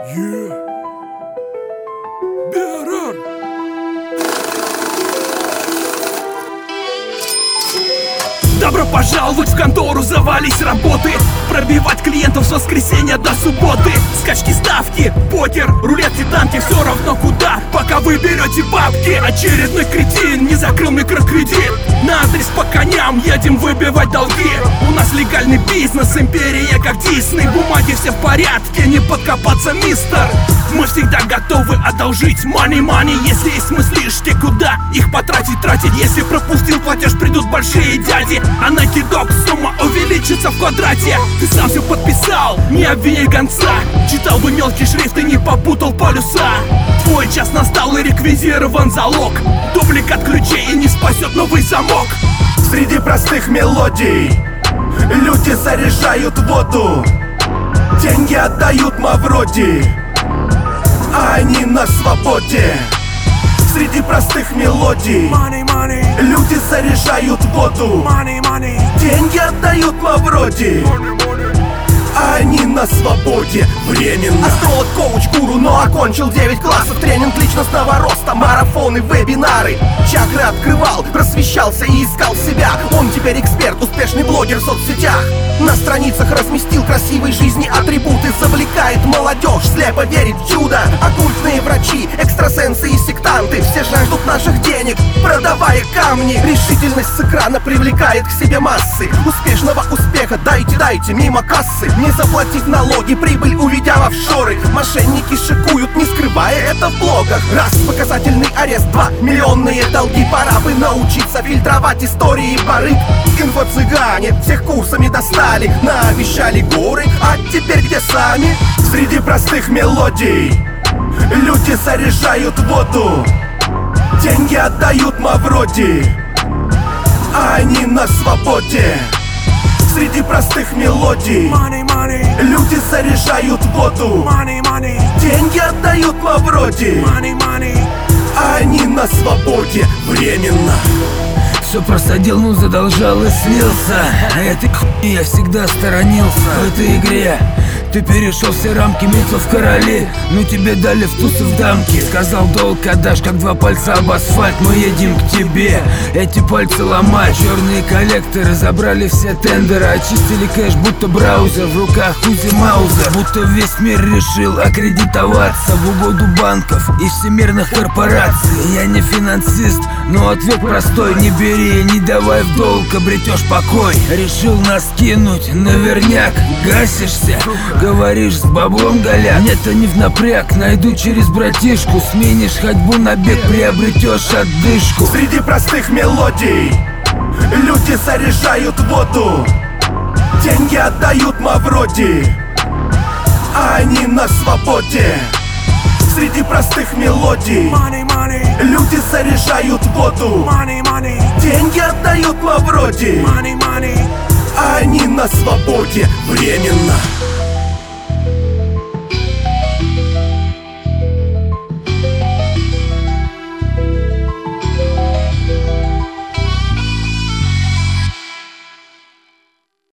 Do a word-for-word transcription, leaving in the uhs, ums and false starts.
Yeah. Берар. Добро пожаловать в контору, завались работы. Пробивать клиентов с воскресенья до субботы. Скачки, ставки, покер, рулет, титанки. Все равно куда, пока вы берете бабки. Очередной кретин не закрыл микрокредит. На адрес по коням едем выбивать долги. У нас легальный бизнес, империя как Дисней. Бумаги все в порядке, не подкопаться, мистер. Мы всегда готовы одолжить money, money. Если есть мыслишки, куда их потратить, тратить. Если пропустил платеж, придут большие дяди. А на кидок сумма увеличится в квадрате. Ты сам все подписал, не обвини гонца. Читал бы мелкий шрифт и не попутал полюса. Твой час настал и реквизирован залог. Дубликат ключей и не спасет новый замок. Среди простых мелодий люди заряжают воду. Деньги отдают Мавроди, а они на свободе. Среди простых мелодий Money, money, люди заряжают воду. money, money, Деньги отдают Мавроди, money, money. а они на свободе временно. Астролог, коуч, гуру, но окончил девять классов. Тренинг личностного роста, марафоны, вебинары. Чакры открывал, просвещался и искал себя. Он теперь эксперт, успешный блогер в соцсетях. На страницах разместил красивой жизни атрибуты. Завлекает молодежь, слепо верит в чудо. Оккультные врачи, экстрасенсы и сектанты все жаждут наших денег, продавая камни. Решительность с экрана привлекает к себе массы. Успешного успеха дайте, дайте мимо кассы. Не заплатив налоги, прибыль уведя в офшоры. Мошенники шикуют, не скрывая это в блогах. Раз, показательный арест, два, миллионные долги. Пора бы научиться фильтровать истории барыг. Инфо-цыгане всех курсами достали. Наобещали горы, а теперь где сами? Среди простых мелодий люди заряжают воду. Деньги отдают Мавроди, а они на свободе. Среди простых мелодий Money, money, люди заряжают воду. money, money, Деньги отдают Мавроди, money, money. а они на свободе временно. Все просадил, ну задолжал и слился. А этой хуйни я всегда сторонился. В этой игре ты перешел все рамки, митцов короли. Ну тебе дали в тусы в дамки. Сказал, долг отдашь, как два пальца об асфальт. Мы едем к тебе, эти пальцы ломать. Черные коллекторы забрали все тендеры. Очистили кэш, будто браузер. В руках Узи Маузер. Будто весь мир решил аккредитоваться в угоду банков и всемирных корпораций. Я не финансист, но ответ простой. Не бери, не давай в долг, обретешь покой. Решил нас кинуть, наверняк гасишься. Говоришь, с баблом голя. Нет, не в напряг, найду через братишку. Сменишь ходьбу на бег, приобретешь отдышку. Среди простых мелодий люди заряжают воду. Деньги отдают Мавроди, а они на свободе. Среди простых мелодий Money, money, люди заряжают воду. money, money, Деньги отдают Мавроди, money, money. а они на свободе временно.